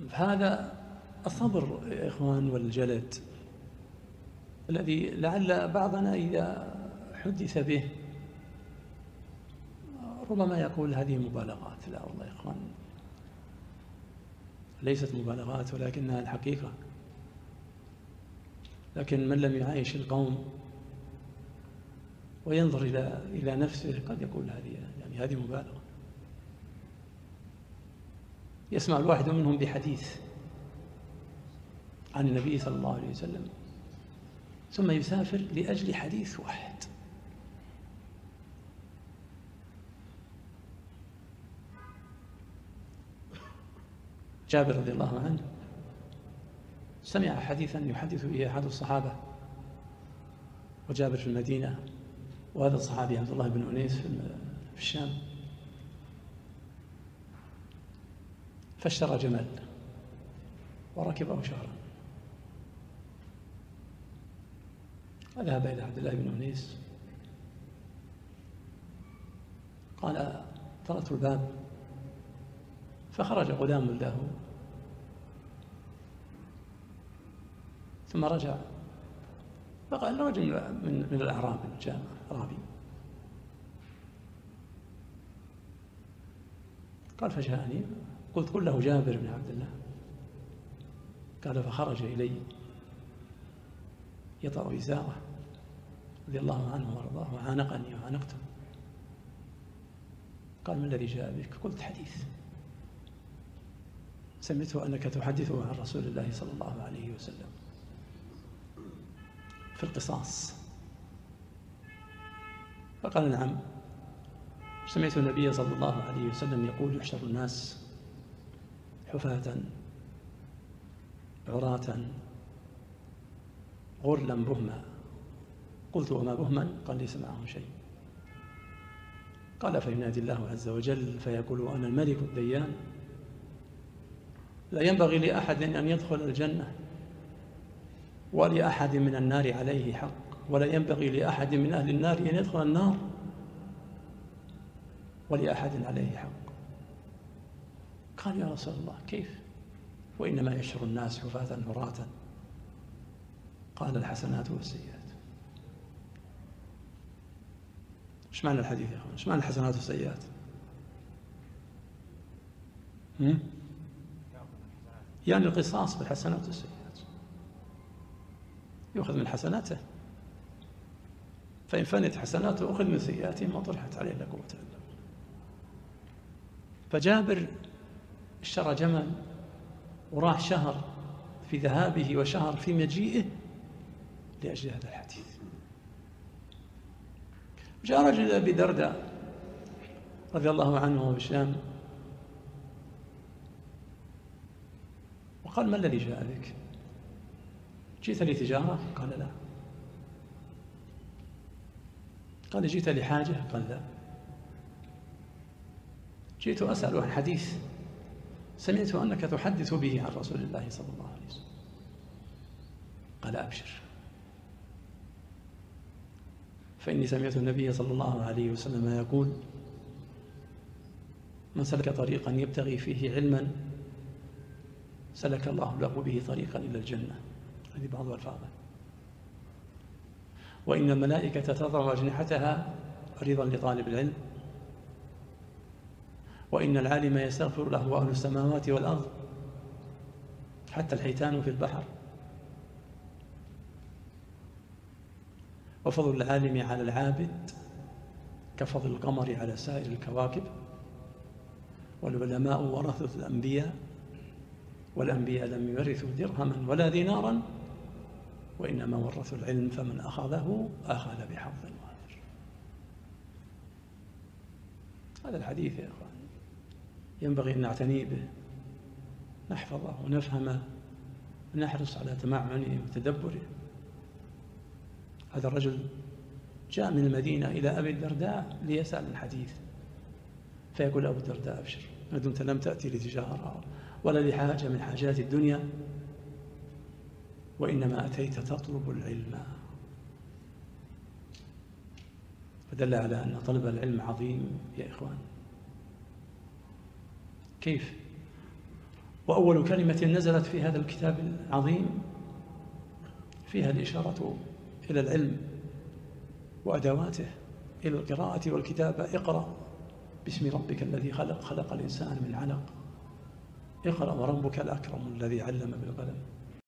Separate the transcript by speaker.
Speaker 1: فهذا الصبر يا إخوان والجلد الذي لعل بعضنا إذا حدث به ربما يقول هذه مبالغات. لا والله يا إخوان، ليست مبالغات ولكنها الحقيقة. لكن من لم يعايش القوم وينظر إلى نفسه قد يقول هذه مبالغة. يسمع الواحد منهم بحديث عن النبي صلى الله عليه وسلم ثم يسافر لأجل حديث واحد. جابر رضي الله عنه سمع حديثا يحدث به أحد الصحابة، وجابر في المدينة وهذا الصحابي عبد الله بن أنيس في الشام، فاشترى جمل وركبه شهرا. وذهب إلى عبد الله بن أنيس قال: طرقت الباب فخرج غلام له ثم رجع فقال رجل من الأعراب جاء أعرابي قال: فجاءني قلت قل له جابر بن عبد الله. قال: فخرج إلي يطأ إزاره رضي الله عنه وارضاه وعانقني وعانقته. قال: ما الذي جاء بك؟ قلت: حديث سمعته أنك تحدثه عن رسول الله صلى الله عليه وسلم في القصاص. فقال: نعم، سمعت النبي صلى الله عليه وسلم يقول: يحشر الناس حفاة عراة غرلا بهما. قلت: وما بهما؟ قال: ليس معهم شيء. قال: فينادي الله عز وجل فيقول: أنا الملك الديان، لا ينبغي لأحد أن يدخل الجنة ولأحد من النار عليه حق، ولا ينبغي لأحد من أهل النار أن يدخل النار ولأحد عليه حق. قال: يا رسول الله كيف؟ وإنما يحشر الناس حفاة عراة. قال: الحسنات والسيئات. ايش معنى الحديث يا اخوان؟ ايش معنى الحسنات والسيئات؟ يعني القصاص بالحسنات والسيئات، يؤخذ من حسناته، فإن فنت حسناته أخذ من سيئاته وطرحت عليه لا قوة إلا بالله. فجابر اشترى جمل وراح شهر في ذهابه وشهر في مجيئه لأجل هذا الحديث. جاء رجل أبي درداء رضي الله عنه بالشام وقال: ما الذي جاء بك؟ جئت لتجارة؟ قال: لا. قال: جئت لحاجة؟ قال: لا. جئت أسأل عن حديث سمعت أنك تحدث به عن رسول الله صلى الله عليه وسلم. قال: أبشر، فإني سمعت النبي صلى الله عليه وسلم يقول: من سلك طريقا يبتغي فيه علما سلك الله له به طريقا إلى الجنة. هذه بعض ألفاظه. وإن الملائكة تضع أجنحتها رضا لطالب العلم، وإن العالم يستغفر له أهل السماوات والأرض حتى الحيتان في البحر. وفضل العالم على العابد كفضل القمر على سائر الكواكب. والعلماء ورثة الأنبياء، والأنبياء لم يورثوا درهما ولا دينارا، وإنما ورثوا العلم، فمن أخذه أخذ بحظ وافر. هذا الحديث يا أخوان ينبغي أن نعتني به، نحفظه ونفهمه ونحرص على تمعنه وتدبره. هذا الرجل جاء من المدينة إلى أبي الدرداء ليسأل الحديث، فيقول أبو الدرداء: أبشر، ما دمت لم تأتي لتجارة ولا لحاجة من حاجات الدنيا، وإنما أتيت تطلب العلم. فدل على أن طلب العلم عظيم يا إخوان. كيف؟ وأول كلمة نزلت في هذا الكتاب العظيم فيها الإشارة إلى العلم وأدواته، إلى القراءة والكتابة. اقرأ باسم ربك الذي خلق، خلق الإنسان من علق. اقرأ وربك الأكرم الذي علم بالقلم.